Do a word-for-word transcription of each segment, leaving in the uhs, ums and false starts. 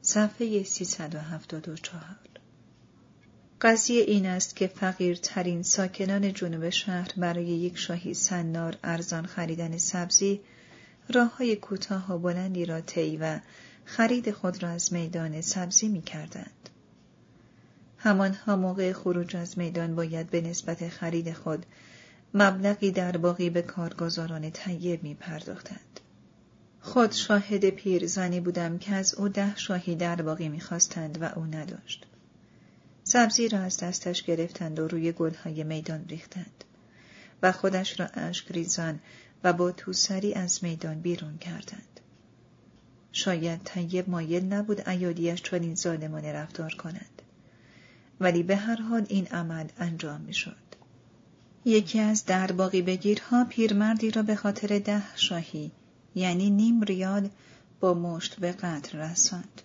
صفحه سیصد و هفتاد و چهار. قضیه این است که فقیرترین ساکنان جنوب شهر برای یک شاهی سنار ارزان خریدن سبزی راه‌های کوتاه و بلندی را طی و خرید خود را از میدان سبزی می کردند. همانها موقع خروج از میدان باید به نسبت خرید خود مبلغی در باقی به کارگزاران طیب می پرداختند. خود شاهد پیرزنی بودم که از او ده شاهی در باقی می خواستند و او نداشت. سبزی را از دستش گرفتند و روی گلهای میدان ریختند و خودش را اشک ریزان و با توسری از میدان بیرون کردند. شاید طیب مایل نبود عیادیش چنین ظالمانه رفتار کند، ولی به هر حال این عمل انجام می شد. یکی از درباقی بگیرها پیرمردی را به خاطر ده شاهی یعنی نیم ریال با مشت به قتل رساند.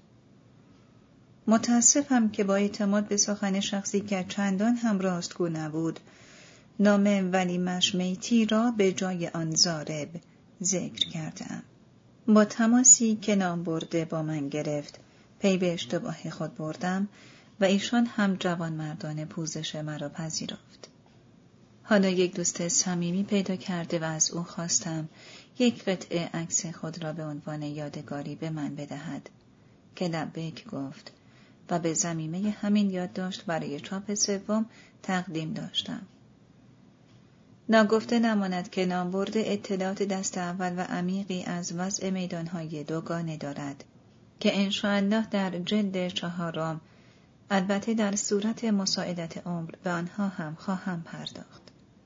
متاسفم که با اعتماد به سخن شخصی که چندان هم راستگو نبود، نام ولیمش میتی را به جای آن زارب ذکر کردم. با تماسی که نام برده با من گرفت، پی به اشتباه خود بردم و ایشان هم جوان مردانه پوزش مرا پذیرفت. حالا یک دوست صمیمی پیدا کرده و از او خواستم یک قطعه عکس خود را به عنوان یادگاری به من بدهد که لبیک گفت و به ضمیمه همین یادداشت برای چاپ سوم تقدیم داشتم. ناگفته نماند که نامبرد اطلاعات دست اول و عمیقی از وضع میدانهای دوگانه دارد که انشاءالله در جلد چهارم البته در صورت مساعدت عمر به آنها هم خواهم پرداخت.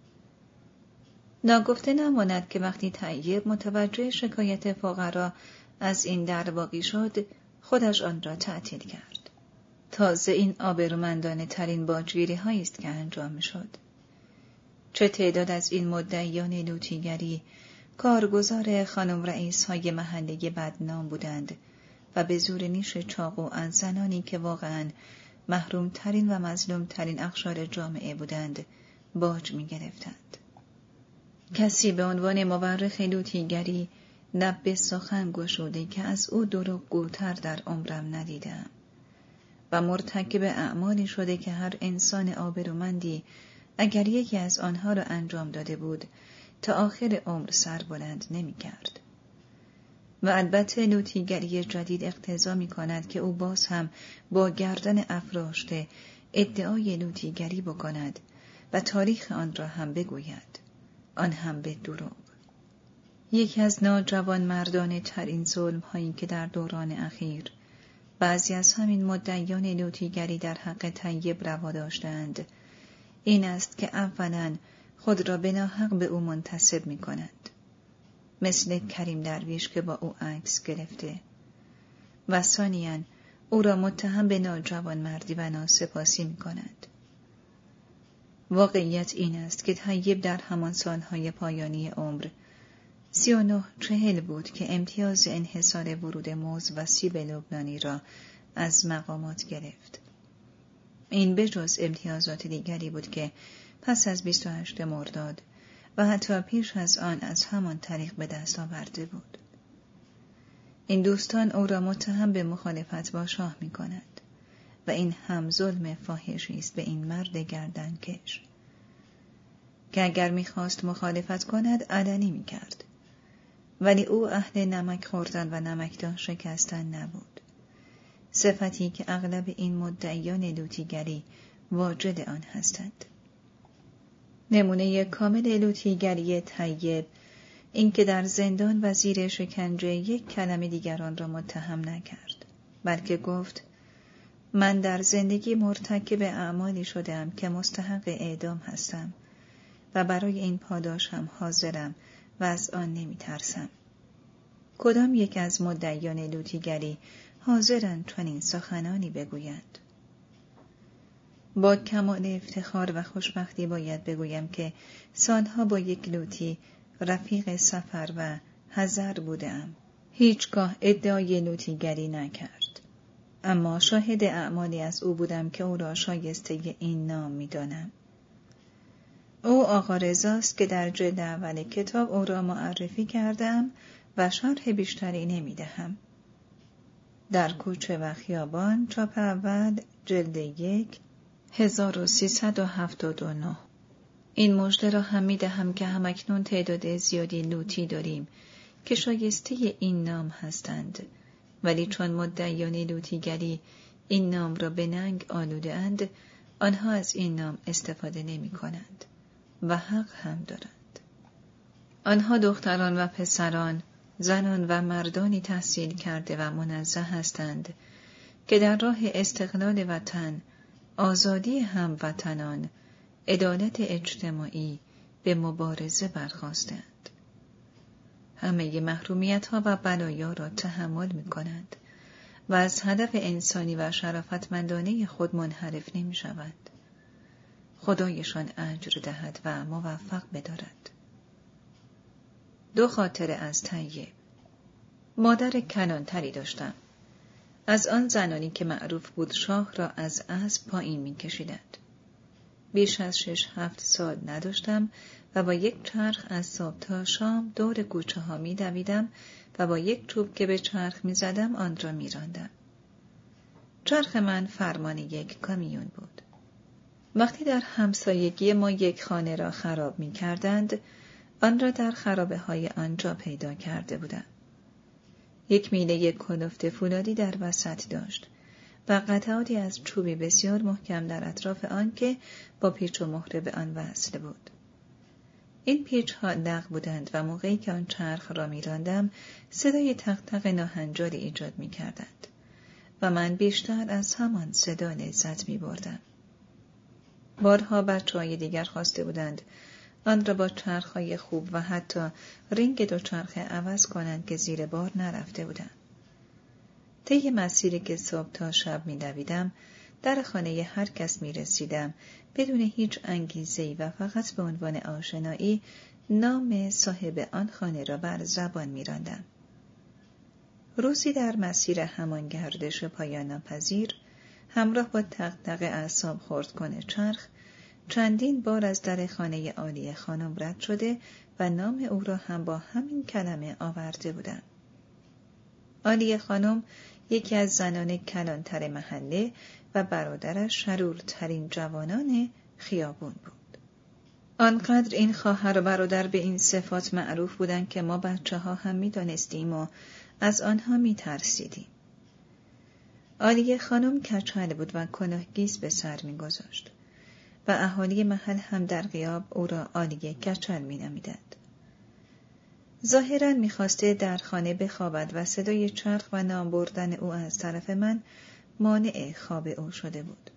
ناگفته نماند که وقتی طیب متوجه شکایت فقرا از این درباقی شد، خودش آن را تعطیل کرد. تازه این آبرومندانه ترین باجگیری هایی است که انجام می شد. چه تعداد از این مدعیان لوطیگری کارگزار خانم رئیس های محله بدنام بودند و به زور نیش چاقو از زنانی که واقعاً محروم ترین و مظلوم ترین اقشار جامعه بودند باج می گرفتند. کسی به عنوان مورخ لوطیگری لب به سخن گشوده که از او دروغگوتر در عمرم ندیدم و مرتکب اعمالی شده که هر انسان آبرومندی اگر یکی از آنها را انجام داده بود تا آخر عمر سر بلند نمی کرد. و البته لوطیگری جدید اقتضا می کند که او باز هم با گردن افراشته ادعای لوطیگری بکند و تاریخ آن را هم بگوید، آن هم به دروغ. یکی از ناجوان مردانه ترین ظلم هایی که در دوران اخیر بعضی از همین مدعیان لوطیگری در حق طیب روا داشتند این است که اولاً خود را به ناحق به او منتسب می کند، مثل کریم درویش که با او عکس گرفته، و ثانیاً او را متهم به ناجوان مردی و ناسپاسی می کند. واقعیت این است که طیب در همان سالهای پایانی عمر سی و نه چهل بود که امتیاز انحصار ورود موز و سیب لبنانی را از مقامات گرفت. این بجز امتیازات دیگری بود که پس از بیست و هشتم مرداد و حتی پیش از آن از همان طریق به دست آورده بود. این دوستان او را متهم به مخالفت با شاه می کند و این هم ظلم فاحشی است به این مرد گردنکش که اگر می خواست مخالفت کند علنی می کرد، ولی او اهل نمک خوردن و نمکدان شکستن نبود، صفتی که اغلب این مدعیان لوطیگری واجد آن هستند. نمونه کامل لوطیگری طیب این که در زندان و زیر شکنجه یک کلمه دیگران را متهم نکرد، بلکه گفت من در زندگی مرتکب اعمالی شدم که مستحق اعدام هستم و برای این پاداشم حاضرم و از آن نمی ترسم. کدام یک از مدعیان لوطیگری حاضرند چنین سخنانی بگویند؟ با کمال افتخار و خوشبختی باید بگویم که سالها با یک لوطی رفیق سفر و حضر بودم. هیچگاه ادعای لوطیگری نکرد، اما شاهد اعمالی از او بودم که او را شایسته این نام می دانم. او آقا رضاست که در جلد اول کتاب او را معرفی کردم و شرح بیشتری نمی دهم. در کوچه و خیابان، چاپ اول، جلد یک، هزار و سیصد و هفتاد و نه. این مژده را هم می دهم که همکنون تعداد زیادی لوطی داریم که شایسته این نام هستند، ولی چون مدعیان لوطیگری این نام را به ننگ آلوده اند، آنها از این نام استفاده نمی کنند و حق هم دارند. آنها دختران و پسران، زنان و مردانی تحصیل کرده و منزه هستند که در راه استقلال وطن، آزادی هموطنان، عدالت اجتماعی به مبارزه برخاستند. همه محرومیت‌ها و بلایا را تحمل می‌کنند و از هدف انسانی و شرافتمندانه خود منحرف نمی‌شوند. خدایشان اجر دهد و موفق بدارد. دو خاطره از طیب. مادر کلانتری داشتم. از آن زنانی که معروف بود شاه را از اسب پایین می‌کشیدند. بیش از شش هفت سال نداشتم و با یک چرخ از صبح تا شام دور کوچه ها می دویدم و با یک چوب که به چرخ می زدم آن را می راندم. چرخ من فرمان یک کامیون بود. وقتی در همسایگی ما یک خانه را خراب می کردند، آن را در خرابه های آنجا پیدا کرده بودم. یک میله کلفت فولادی در وسط داشت و قطعاتی از چوبی بسیار محکم در اطراف آن که با پیچ و مهره به آن وصل بود. این پیچ ها لق بودند و موقعی که آن چرخ را می راندم صدای تق تق ناهنجاری ایجاد می کردند و من بیشتر از همان صدا لذت می بردم. بارها بچه های دیگر خواسته بودند آن را با چرخ های خوب و حتی رینگ دو چرخه عوض کنند که زیر بار نرفته بودند. طی مسیری که صبح تا شب می دویدم، در خانه هر کس می رسیدم بدون هیچ انگیزه‌ای و فقط به عنوان آشنایی نام صاحب آن خانه را بر زبان می راندم. روزی در مسیر همان گردش پایان ناپذیر، همراه با تق تق اعصاب خرد کنه چرخ، چندین بار از در خانه عالی خانم رد شده و نام او را هم با همین کلمه آورده بودم. عالی خانم یکی از زنان کلانتر محله و برادرش شرورترین جوانان خیابون بود. آنقدر این خواهر و برادر به این صفات معروف بودند که ما بچه ها هم می دانستیم و از آنها می ترسیدیم. عالی خانم کچل بود و کلاهگیس به سر می گذاشت و اهالی محل هم در غیاب او را عالی کچل می نامیدند. ظاهراً می‌خواسته در خانه بخوابد و صدای چرخ و نام بردن او از طرف من مانع خواب او شده بود.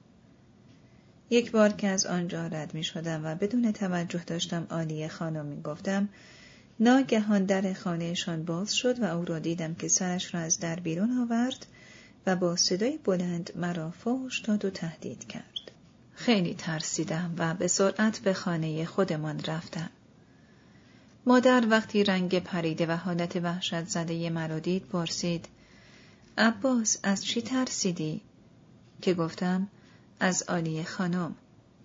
یک بار که از آنجا رد می‌شدم و بدون توجه داشتم عالی خانم می‌گفتم، ناگهان در خانهشان باز شد و او را دیدم که سرش را از در بیرون آورد و با صدای بلند مرا فحش داد و تهدید کرد. خیلی ترسیدم و به سرعت به خانه خودمان رفتم. مادر وقتی رنگ پریده و حالت وحشت زده مرا دید پرسید: عباس از چی ترسیدی؟ که گفتم از عالی خانم.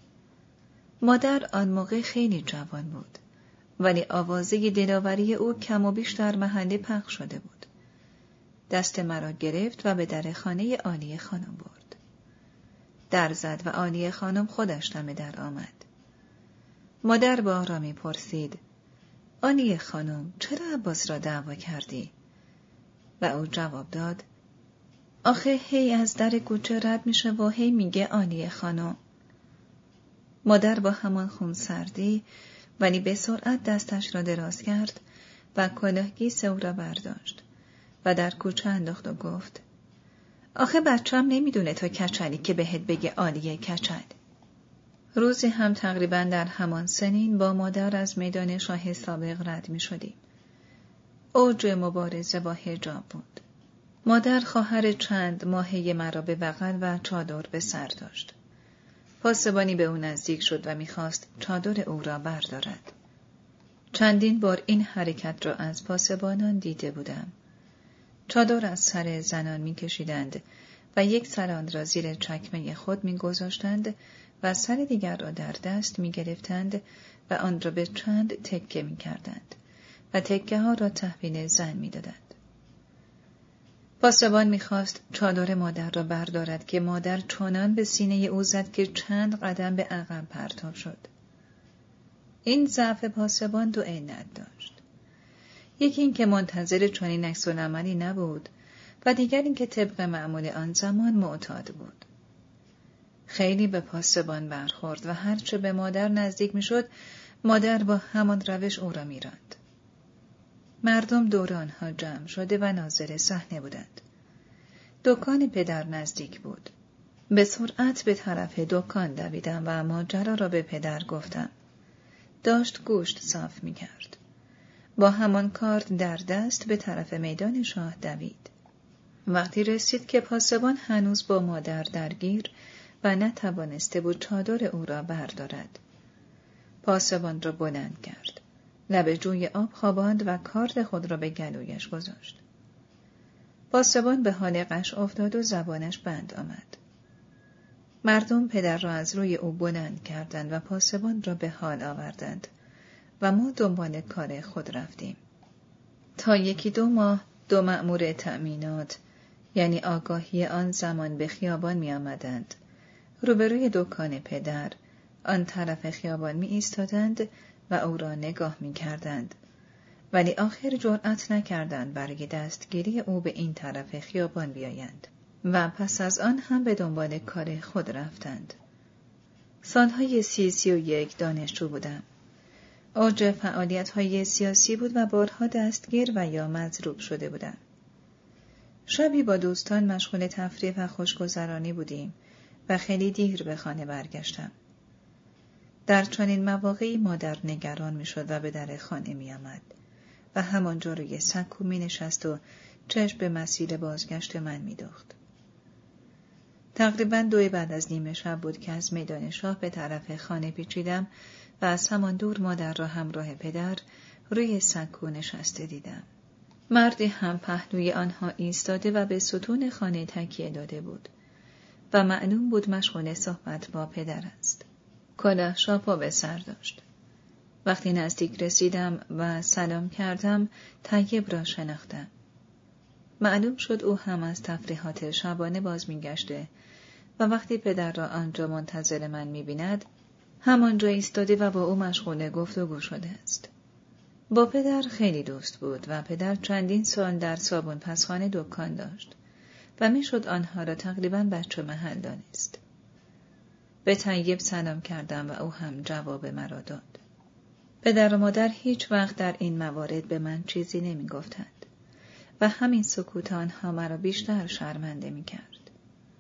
مادر آن موقع خیلی جوان بود ولی آوازه دلاوری او کم و بیش در محله پخش شده بود. دست مرا گرفت و به در خانه عالی خانم برد. در زد و عالی خانم خودش دم در آمد. مادر با آرامی پرسید: عالی خانم چرا عباس را دعوا کردی؟ و او جواب داد: آخه هی از در کوچه رد میشه و هی میگه عالی خانم. مادر با همان خونسردی ولی به سرعت دستش را دراز کرد و کلاهگیس او را برداشت و در کوچه انداخت و گفت: آخه بچه‌م نمیدونه تا کچلی که بهت بگه عالی کچل. روزی هم تقریباً در همان سنین با مادر از میدان شاه سابق رد می شدیم. اوج مبارزه با حجاب بود. مادر خواهر چند ماهه مرا به بغل و چادر به سر داشت. پاسبانی به او نزدیک شد و می‌خواست چادر او را بردارد. چندین بار این حرکت را از پاسبانان دیده بودم. چادر از سر زنان می‌کشیدند و یک سر آن را زیر چکمه خود می‌گذاشتند و سر دیگر را در دست می‌گرفتند و آن را به چند تکه می‌کردند و تکه ها را تحویل زن می‌دادند. پاسبان می‌خواست چادر مادر را بردارد که مادر چنان به سینه او زد که چند قدم به عقب پرتاب شد. این ضعف پاسبان دو علت داشت. یکی این که منتظر چنین عکس‌العملی نبود و دیگر این که طبق معمول آن زمان معتاد بود. خیلی به پاسبان برخورد و هرچه به مادر نزدیک می‌شد، مادر با همان روش او را می‌راند. مردم دور آنها جمع شده و ناظر صحنه بودند. دکان پدر نزدیک بود. به سرعت به طرف دکان دویدم و ماجرا را به پدر گفتم. داشت گوشت صاف می‌کرد. با همان کارد در دست به طرف میدان شاه دوید. وقتی رسید که پاسبان هنوز با مادر درگیر و نتوانسته بود چادر او را بردارد. پاسبان را بلند کرد. لب جوی آب خواباند و کارد خود را به گلویش گذاشت. پاسبان به حال غش افتاد و زبانش بند آمد. مردم پدر را از روی او بلند کردند و پاسبان را به حال آوردند و ما دنبال کار خود رفتیم. تا یکی دو ماه دو مأمور تأمینات، یعنی آگاهی آن زمان، به خیابان می آمدند. روبروی دکان پدر آن طرف خیابان می ایستادند و او را نگاه می کردند. ولی آخر جرأت نکردند برای دستگیری او به این طرف خیابان بیایند و پس از آن هم به دنبال کار خود رفتند. سالهای سی سی و یک دانشجو بودم. اوج فعالیت‌های سیاسی بود و بارها دستگیر و یا مضروب شده بودم. شبی با دوستان مشغول تفریح و خوشگذرانی بودیم و خیلی دیر به خانه برگشتم. در چنین مواقعی مادر نگران می‌شد و به در خانه می‌آمد و همانجا روی سکو می‌نشست و چشم به مسیر بازگشت من می‌دوخت. تقریباً دوی بعد از نیمه شب بود که از میدان شاه به طرف خانه پیچیدم و از همان دور مادر را همراه پدر روی سکو نشسته دیدم. مردی هم پهلوی آنها ایستاده و به ستون خانه تکیه داده بود و معلوم بود مشغول صحبت با پدر است. کلاه شاپو به سر داشت. وقتی نزدیک رسیدم و سلام کردم، طیب را شناختم. معلوم شد او هم از تفریحات شبانه باز می‌گشته و وقتی پدر را آنجا منتظر من می‌بیند، همانجا ایستاده و با او مشغول گفتگو شده است. با پدر خیلی دوست بود و پدر چندین سال در صابون پزخانه دکان داشت و میشد آنها را تقریباً بچه محل دانست. به طیب سلام کردم و او هم جواب مرا داد. پدر و مادر هیچ وقت در این موارد به من چیزی نمی گفتند و همین سکوت آنها مرا بیشتر شرمنده می کرد.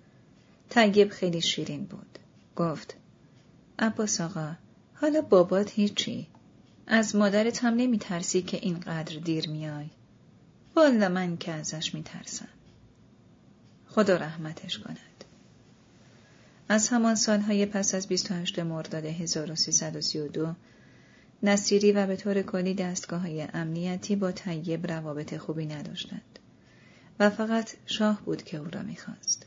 طیب خیلی شیرین بود. گفت: عباس آقا، حالا بابات هیچی؟ از مادرت هم نمی ترسی که اینقدر دیر میای؟ والا من که ازش می ترسم. خدا رحمتش کند. از همان سالهای پس از بیست و هشتم مرداد هزار و سیصد و سی و دو نصیری و به طور کلی دستگاه‌های امنیتی با طیب روابط خوبی نداشتند و فقط شاه بود که او را می‌خواست.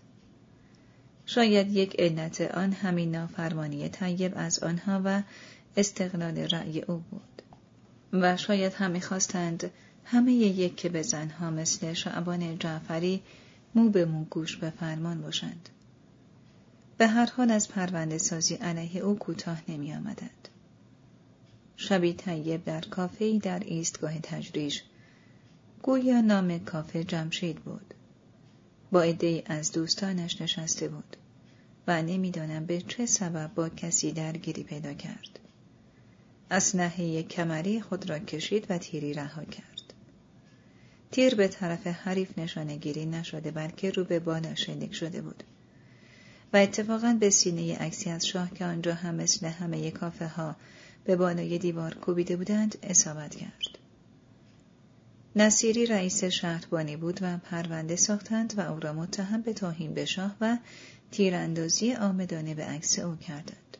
شاید یک علت آن همین نافرمانی طیب از آنها و استقلال رأی او بود و شاید هم می‌خواستند همه یک که به زنها مثل شعبان جعفری مو به مو گوش به فرمان باشند. به هر حال از پرونده سازی علیه او کوتاه نمی آمدند. شبی طیب در کافه‌ای در ایستگاه تجریش، گویا نام کافه جمشید بود، با عده‌ای از دوستانش نشسته بود و نمیدانم به چه سبب با کسی درگیری پیدا کرد. اسلحه کمری خود را کشید و تیری رها کرد. تیر به طرف حریف نشانه گیری نشده بلکه رو به بالا شلیک شده بود و اتفاقاً به سینه عکسی از شاه که آنجا هم مثل همه کافه ها به بالای دیوار کوبیده بودند اصابت کرد. نصیری رئیس شهربانی بود و پرونده ساختند و او را متهم به توهین به شاه و تیراندازی عامدانه به عکس او کردند.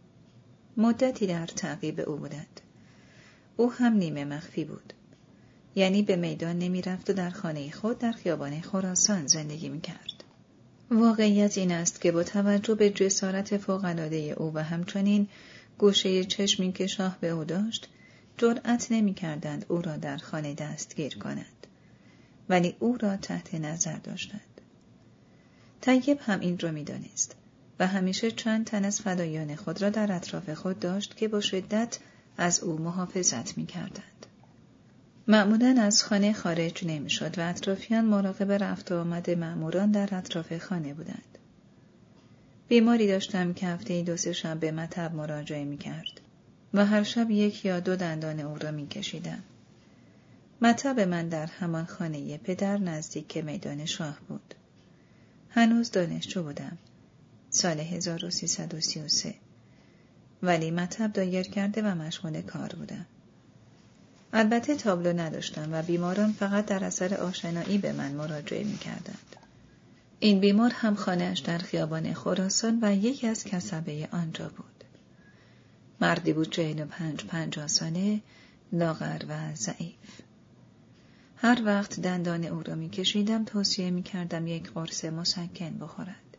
مدتی در تعقیب او بودند. او هم نیمه مخفی بود. یعنی به میدان نمی رفت و در خانه خود در خیابان خراسان زندگی می کرد. واقعیت این است که با توجه به جسارت فوق‌العاده او و همچنین گوشه چشمی که شاه به او داشت، جرأت نمی کردند او را در خانه دستگیر کنند ولی او را تحت نظر داشتند. طیب هم این را می‌دانست و همیشه چند تن از فدایان خود را در اطراف خود داشت که با شدت از او محافظت می‌کردند. معمولاً از خانه خارج نمی‌شد و اطرافیان مراقب رفت و آمد مأموران در اطراف خانه بودند. بیماری داشتم که هفته‌ای دو سه شب به مطب مراجعه می‌کرد و هر شب یک یا دو دندان او را می‌کشیدم. مطب من در همان خانه پدر نزدیک میدان شاه بود. هنوز دانشجو بودم. سال هزار و سیصد و سی و سه. ولی مطب دایر کرده و مشغول کار بودم. البته تابلو نداشتم و بیماران فقط در اثر آشنایی به من مراجعه می‌کردند. این بیمار هم خانه‌اش در خیابان خراسان و یکی از کسبه آنجا بود. مردی بود چهل و پنج پنجاه ساله، لاغر و ضعیف. هر وقت دندان او را می‌کشیدم توصیه می‌کردم یک قرص مسکن بخورد.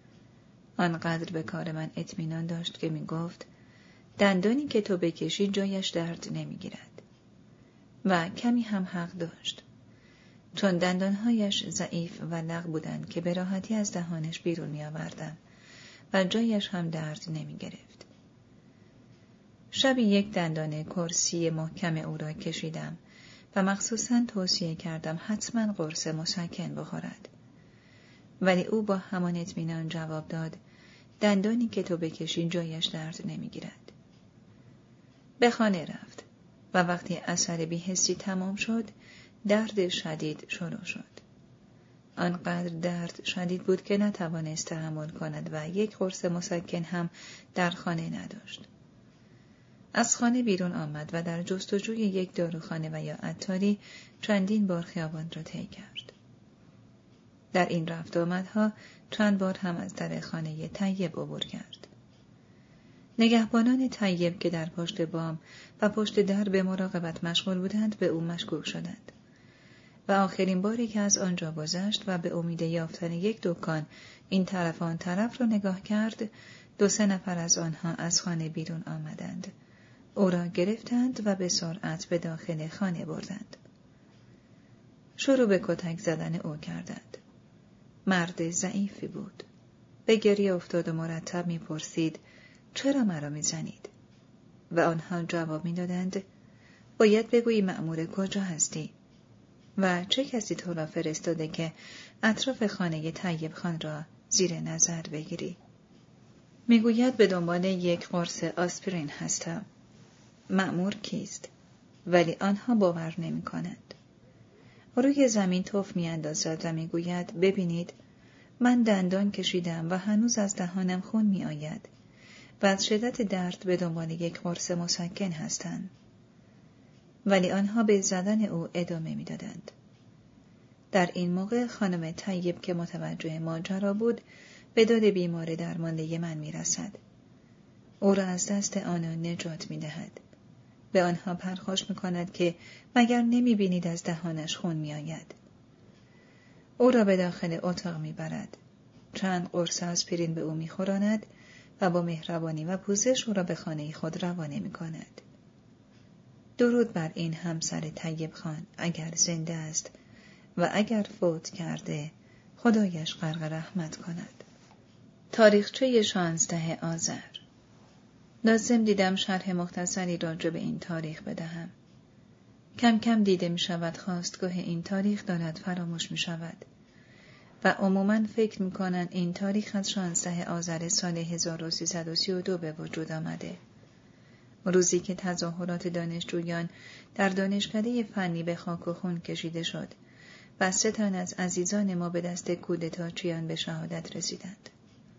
آنقدر به کار من اطمینان داشت که می‌گفت دندانی که تو بکشی جایش درد نمی‌گیرد. و کمی هم حق داشت. چون دندانهایش ضعیف و لق بودند که به راحتی از دهانش بیرون می‌آوردم و جایش هم درد نمی‌گرفت. شبی یک دندان کرسی محکم او را کشیدم و مخصوصاً توصیه کردم حتماً قرص مسکن بخورد. ولی او با همان اطمینان جواب داد دندانی که تو بکشی جایش درد نمی‌گیرد. به خانه رفت و وقتی اثر بی‌حسی تمام شد درد شدید شروع شد. آنقدر درد شدید بود که نتوانست تحمل کند و یک قرص مسکن هم در خانه نداشت. از خانه بیرون آمد و در جستجوی یک داروخانه و یا عطاری چندین بار خیابان را طی کرد. در این رفت و آمدها چند بار هم از در خانه طیب عبور کرد. نگهبانان طیب که در پشت بام و پشت در به مراقبت مشغول بودند به او مشکوک شدند و آخرین باری که از آنجا گذشت و به امید یافتن یک دکان این طرف آن طرف را نگاه کرد، دو سه نفر از آنها از خانه بیرون آمدند. او را گرفتند و به سرعت به داخل خانه بردند. شروع به کتک زدن او کردند. مرد ضعیفی بود. به گریه افتاد و مرتب می‌پرسید چرا مرا می‌زنید؟ و آنها جواب می‌دادند باید بگویی مأمور کجا هستی و چه کسی تو را فرستاده که اطراف خانه طیب خان را زیر نظر بگیری؟ میگوید به دنبال یک قرص آسپرین هستم. مأمور کیست؟ ولی آنها باور نمی کنند. روی زمین تف می اندازد و میگوید ببینید من دندان کشیدم و هنوز از دهانم خون می آید و از شدت درد به دنبال یک قرص مسکن هستند. ولی آنها به زدن او ادامه می دادند. در این موقع خانم طیب که متوجه ماجرا بود به داد بیمار درمانده من می رسد. او را از دست آنان نجات می دهد. به آنها پرخاش می کند که مگر نمی بینید از دهانش خون می آید. او را به داخل اتاق می برد. چند قرص آسپرین به او می خوراند و با مهربانی و پوزش او را به خانه خود روانه می کند. درود بر این همسر طیب خان اگر زنده است و اگر فوت کرده خدایش غرق رحمت کند. تاریخچه شانزده آذر. لازم دیدم شرح مختصری راجع به این تاریخ بدهم. کم کم دیده می شود خواستگاه این تاریخ دارد فراموش می شود و عموماً فکر می کنند این تاریخ از شانزده آذر سال هزار و سیصد و سی و دو به وجود آمده. روزی که تظاهرات دانشجویان در دانشکده فنی به خاک و خون کشیده شد و سه تن از عزیزان ما به دست کودتاچیان به شهادت رسیدند.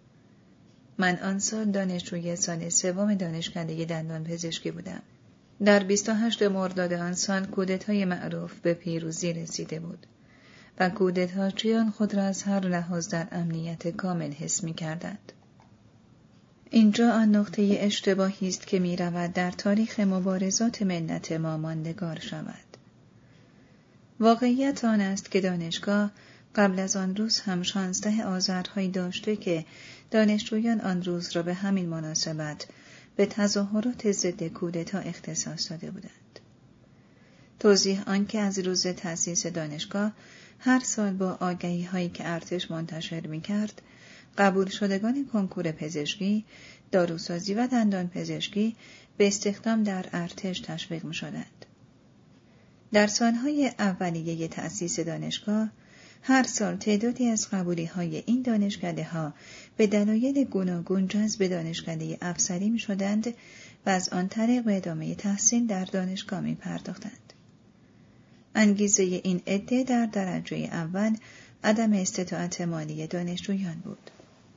من آن سال دانشجوی سال سوم دانشکده دندان پزشکی بودم. در بیست و هشتم مرداد آن سال کودتای معروف به پیروزی رسیده بود و کودتاچیان خود را از هر لحاظ در امنیت کامل حس می کردند. اینجا آن نقطه اشتباهی است که می رود در تاریخ مبارزات ملت ما ماندگار شود. واقعیت آن است که دانشگاه قبل از آن روز هم شانزده آذرهایی داشته که دانشجویان آن روز را به همین مناسبت به تظاهرات ضد کودتا اختصاص داده بودند. توضیح آن که از روز تأسیس دانشگاه هر سال با آگهی هایی که ارتش منتشر می کرد، قبول شدگان کنکور پزشکی، داروسازی و دندان پزشکی به استخدام در ارتش تشویق می شدند. در سالهای اولیه تأسیس دانشگاه، هر سال تعدادی از قبولی های این دانشکده ها به دلایل گوناگون جذب دانشکده افسری می شدند و از آن طریق به ادامه تحصیل در دانشگاه می پرداختند. انگیزه این عده در درجه اول عدم استطاعت مالی دانشجویان بود.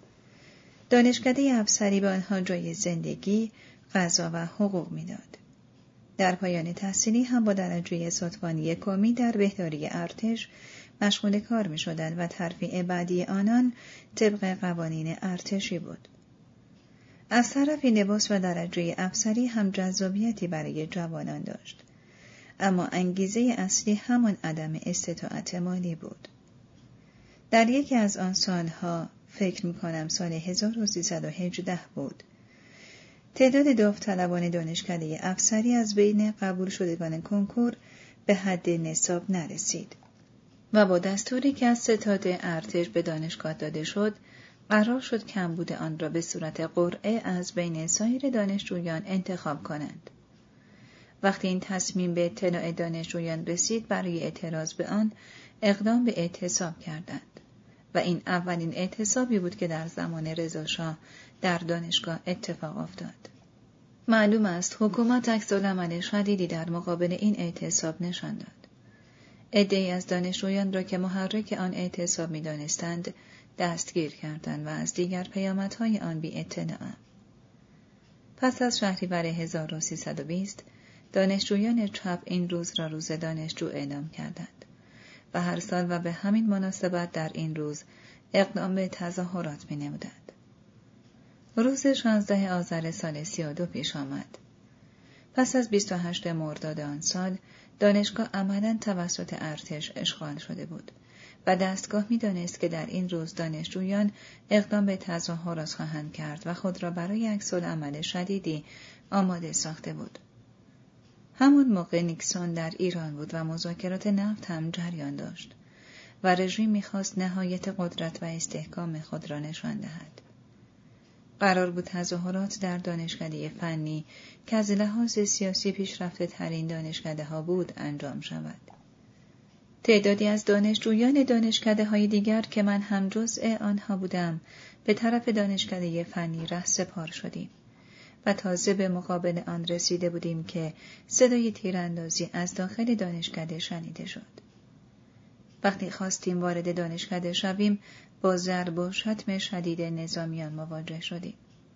دانشکده افسری به آنها جای زندگی، غذا و حقوق میداد. در پایان تحصیلی هم با درجه صدفانی کمی در بهداری ارتش مشغول کار می شدند و ترفیع بعدی آنان طبق قوانین ارتشی بود. از طرفی لباس و درجه افسری هم جذابیتی برای جوانان داشت. اما انگیزه اصلی همان عدم استطاعت مالی بود. در یکی از آن سالها، فکر می کنم سال هزار و سیصد و هجده بود، تعداد داوطلبان دانشکده افسری از بین قبول شدگان کنکور به حد نصاب نرسید و با دستوری که از ستاد ارتش به دانشگاه داده شد، قرار شد کمبود آن را به صورت قرعه از بین سایر دانشجویان انتخاب کنند. وقتی این تصمیم به اطلاع دانشجویان رسید، برای اعتراض به آن اقدام به اعتصاب کردند و این اولین اعتصابی بود که در زمان رضاشاه در دانشگاه اتفاق افتاد. معلوم است حکومت عکس‌العمل شدیدی در مقابل این اعتصاب نشان داد. عده‌ای از دانشجویان را که محرک آن اعتصاب می‌دانستند دستگیر کردند و از دیگر پیامدهای آن بی اطلاع‌ام. پس از شهریور هزار و سیصد و بیست دانشجویان چپ این روز را روز دانشجو اعلام کردند و هر سال و به همین مناسبت در این روز اقدام به تظاهرات می‌نمودند. روز شانزده آذر سال سی و دو پیش آمد. پس از بیست و هشتم مرداد آن سال، دانشگاه عملاً توسط ارتش اشغال شده بود و دستگاه می‌دانست که در این روز دانشجویان اقدام به تظاهرات خواهند کرد و خود را برای عکس‌العمل شدیدی آماده ساخته بود. همون موقع نیکسون در ایران بود و مذاکرات نفت هم جریان داشت و رژیم می‌خواست نهایت قدرت و استحکام خود را نشان دهد. قرار بود تظاهرات در دانشکده فنی که از لحاظ سیاسی پیشرفته ترین دانشکده ها بود انجام شود. تعدادی از دانشجویان دانشکده های دیگر که من هم جزء آنها بودم به طرف دانشکده فنی رهسپار شدیم و تازه به مقابل آن رسیده بودیم که صدای تیراندازی از داخل دانشکده شنیده شد. وقتی خواستیم وارد دانشکده شویم با ضرب و شتم شدید نظامیان مواجه شدیم.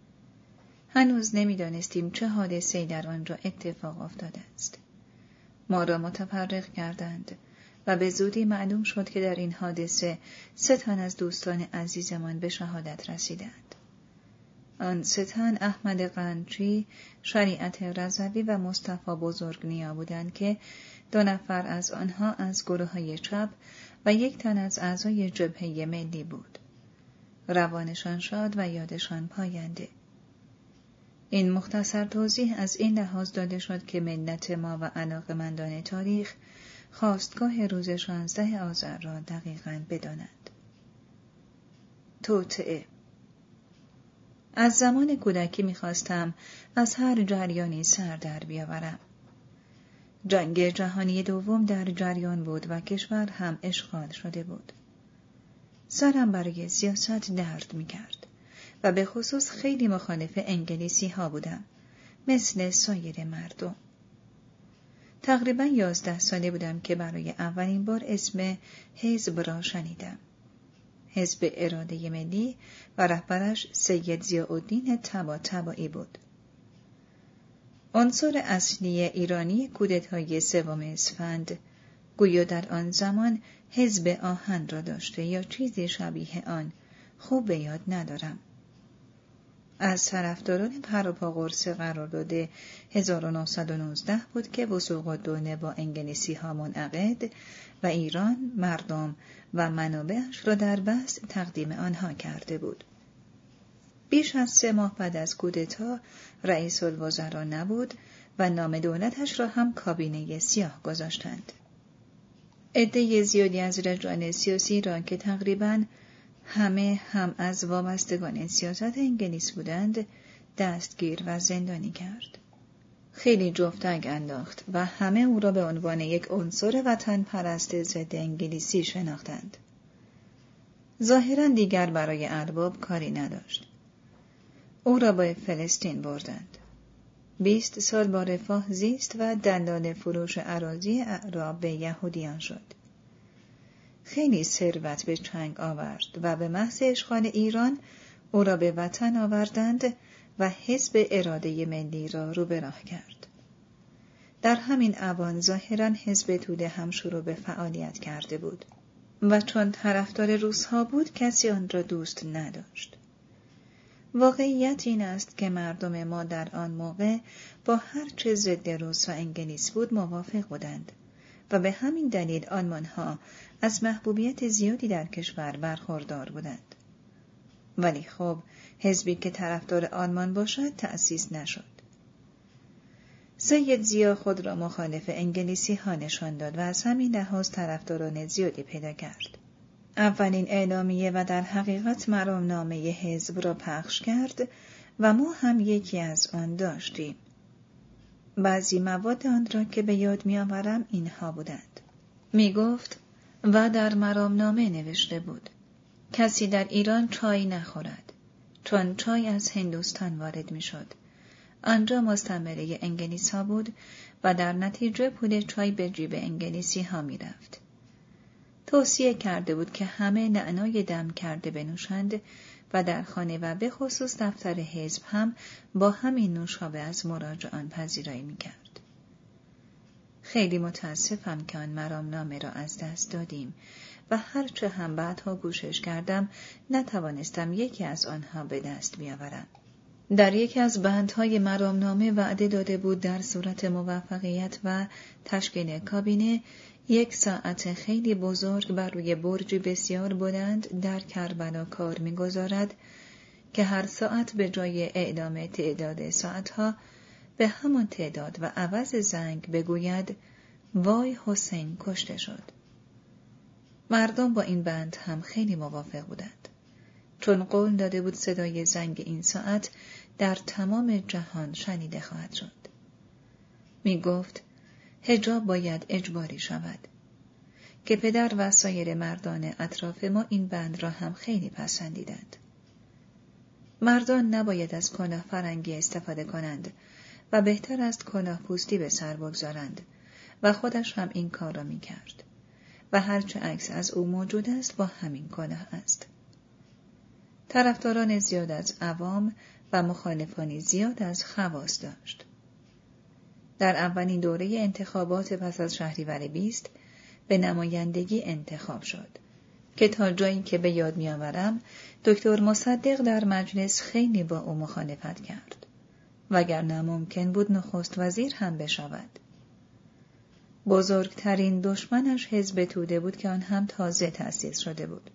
هنوز نمی‌دانستیم چه حادثه‌ای در آنجا اتفاق افتاده است. ما را متفرق کردند و به زودی معلوم شد که در این حادثه سه تن از دوستان عزیزمان به شهادت رسیدند. آن سه تن احمد قنچی، شریعت رضوی و مصطفی بزرگنیا بودند که دو نفر از آنها از گروه‌های چپ و یک تن از اعضای جبهه ملی بود. روانشان شاد و یادشان پاینده. این مختصر توضیح از این لحاظ داده شد که ملت ما و علاقه‌مندان تاریخ خواستگاه روز شانزده آذر را دقیقاً بدانند. توطئه. از زمان کودکی می‌خواستم از هر جریانی سر در بیاورم. جنگ جهانی دوم در جریان بود و کشور هم اشغال شده بود. سرم برای سیاست درد می‌کرد و به خصوص خیلی مخالف انگلیسی ها بودم، مثل سایر مردم. تقریباً یازده ساله بودم که برای اولین بار اسم حزب را شنیدم. حزب اراده ملی و رهبرش سید ضیاءالدین طباطبایی بود. عنصر اصلی ایرانی کودتای سوم اسفند گویا در آن زمان حزب آهن را داشته یا چیزی شبیه آن، خوب به یاد ندارم. از طرفداران پروپا قرص قرارداد هزار و نهصد و نوزده بود که وثوق الدوله با انگلیسی ها منعقد و ایران، مردم و منابعش را در بحث تقدیم آنها کرده بود. بیش از سه ماه بعد از کودتا رئیس الوزراء نبود و نام دولتش را هم کابینه سیاه گذاشتند. عده زیادی از رجال سیاسی را که تقریباً همه هم از وابستگان سیاست انگلیس بودند دستگیر و زندانی کرد. خیلی جفتک انداخت و همه او را به عنوان یک عنصر وطن پرست ضد انگلیسی شناختند. ظاهراً دیگر برای ارباب کاری نداشت. او را به فلسطین بردند. بیست سال با رفاه زیست و دلال فروش اراضی اعراب به یهودیان شد. خیلی ثروت به چنگ آورد و به محض اشغال ایران او را به وطن آوردند و حزب اراده ملی را رو به راه کرد. در همین اوان ظاهراً حزب توده هم شروع به فعالیت کرده بود و چون طرفدار روس‌ها بود کسی آن را دوست نداشت. واقعیت این است که مردم ما در آن موقع با هر چه ضد روس و انگلیس بود موافق بودند و به همین دلیل آلمان‌ها از محبوبیت زیادی در کشور برخوردار بودند. ولی خب حزبی که طرفدار آلمان باشد تأسیس نشد. سید ضیا خود را مخالف انگلیسی ها نشان داد و از همین لحاظ طرفداران زیادی پیدا کرد. اولین اعلامیه و در حقیقت مرامنامه حزب را پخش کرد و ما هم یکی از آن داشتیم. بعضی مواد آن را که به یاد می‌آورم اینها بودند. می گفت و در مرامنامه نوشته بود کسی در ایران چای نخورد چون چای از هندوستان وارد می شد. آنجا مستعمره انگلیس ها بود و در نتیجه پول چای به جیب انگلیسی ها می رفت. توصیه کرده بود که همه نعنای دم کرده بنوشند و در خانه و به خصوص دفتر حزب هم با همین نوشابه از مراجعان پذیرایی می کرد. خیلی متاسفم که آن مرامنامه را از دست دادیم و هرچه هم بعدها گوشش کردم نتوانستم یکی از آنها به دست بیاورم. در یکی از بندهای مرامنامه وعده داده بود در صورت موفقیت و تشکیل کابینه یک ساعت خیلی بزرگ بر روی برجی بسیار بلند در کربلا کار می‌گذارد که هر ساعت به جای اعلام تعداد ساعتها به همان تعداد و عوض زنگ بگوید وای حسین کشته شد. مردم با این بند هم خیلی موافق بودند چون قول داده بود صدای زنگ این ساعت در تمام جهان شنیده خواهد شد. می گفت حجاب باید اجباری شود که پدر و سایر مردان اطراف ما این بند را هم خیلی پسندیدند. مردان نباید از کلاه فرنگی استفاده کنند و بهتر است کلاه پوستی به سر بگذارند و خودش هم این کار را می کرد و هرچه عکس از او موجود است با همین کلاه است. طرفداران زیاد از عوام و مخالفانی زیاد از خواص داشت. در اولین دوره انتخابات پس از شهریور بیست به نمایندگی انتخاب شد که تا جایی که به یاد می‌آورم دکتر مصدق در مجلس خیلی با او مخالفت کرد وگرنه ممکن بود نخست وزیر هم بشود. بزرگترین دشمنش حزب توده بود که آن هم تازه تأسیس شده بود.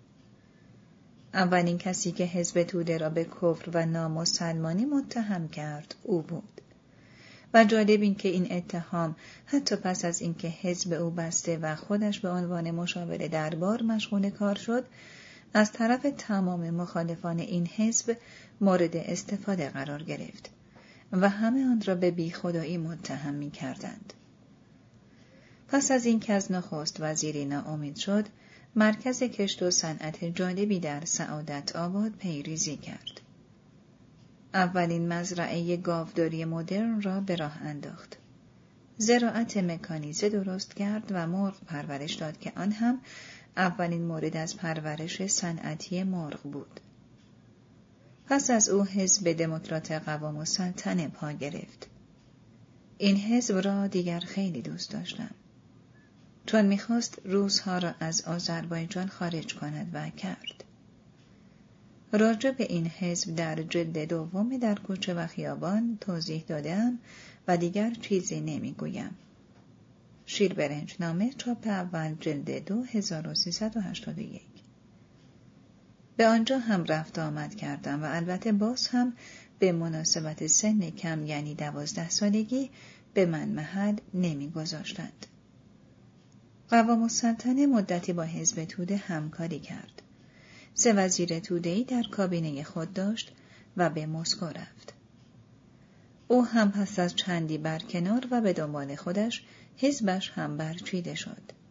اولین کسی که حزب توده را به کفر و نامسلمانی متهم کرد او بود. و جالب این که این اتهام حتی پس از اینکه حزب او بسته و خودش به عنوان مشاور دربار مشغول کار شد، از طرف تمام مخالفان این حزب مورد استفاده قرار گرفت و همه آن را به بیخودایی متهم می کردند. پس از اینکه از نخست وزیری ناامید شد، مرکز کشت و صنعت جالبی در سعادت آباد پیریزی کرد. اولین مزرعه گاوداری مدرن را به راه انداخت. زراعت مکانیزه درست کرد و مرغ پرورش داد که آن هم اولین مورد از پرورش صنعتی مرغ بود. پس از او حزب دموکرات قوام السلطنه پا گرفت. این حزب را دیگر خیلی دوست داشتم چون می‌خواست روس‌ها را از آذربایجان خارج کند و کرد. راجع به این حزب در جلد دوم در کوچه و خیابان توضیح دادم و دیگر چیزی نمیگویم. شیربرنج نامه چاپ اول جلد دو هزار و سیصد و هشتاد و یک. به آنجا هم رفت آمد کردم و البته باز هم به مناسبت سن کم یعنی دوازده سالگی به من محل نمی گذاشتند. قوام السلطنه مدتی با حزب توده همکاری کرد. سه وزیر توده‌ای در کابینه خود داشت و به مسکو رفت. او هم پس از چندی برکنار و به دنبال خودش حزبش هم برچیده شد.